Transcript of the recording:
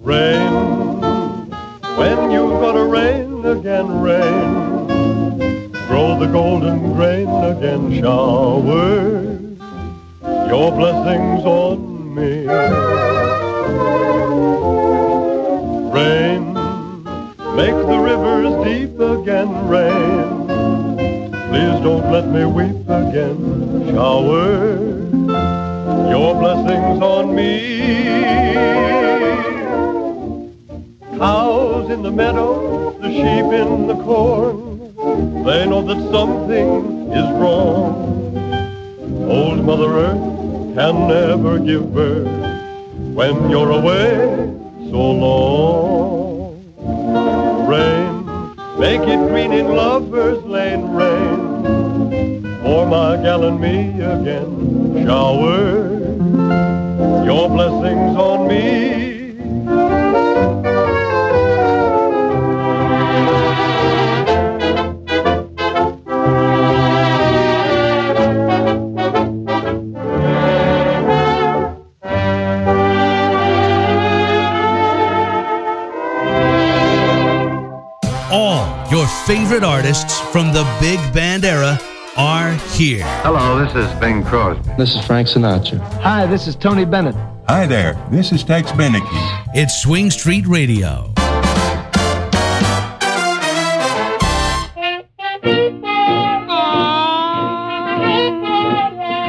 Rain, when you're gonna rain again, rain, grow the golden grain again, shower your blessings on me. Rain, make the rivers deep again, rain, please don't let me weep again, shower your blessings on me. Cows in the meadow, the sheep in the corn, they know that something is wrong. Old Mother Earth can never give birth when you're away so long. Rain, make it green in Lover's Lane, rain, for my gal and me again, shower your blessings on me. Your favorite artists from the big band era are here. Hello, this is Bing Crosby. This is Frank Sinatra. Hi, this is Tony Bennett. Hi there, this is Tex Beneke. It's Swing Street Radio.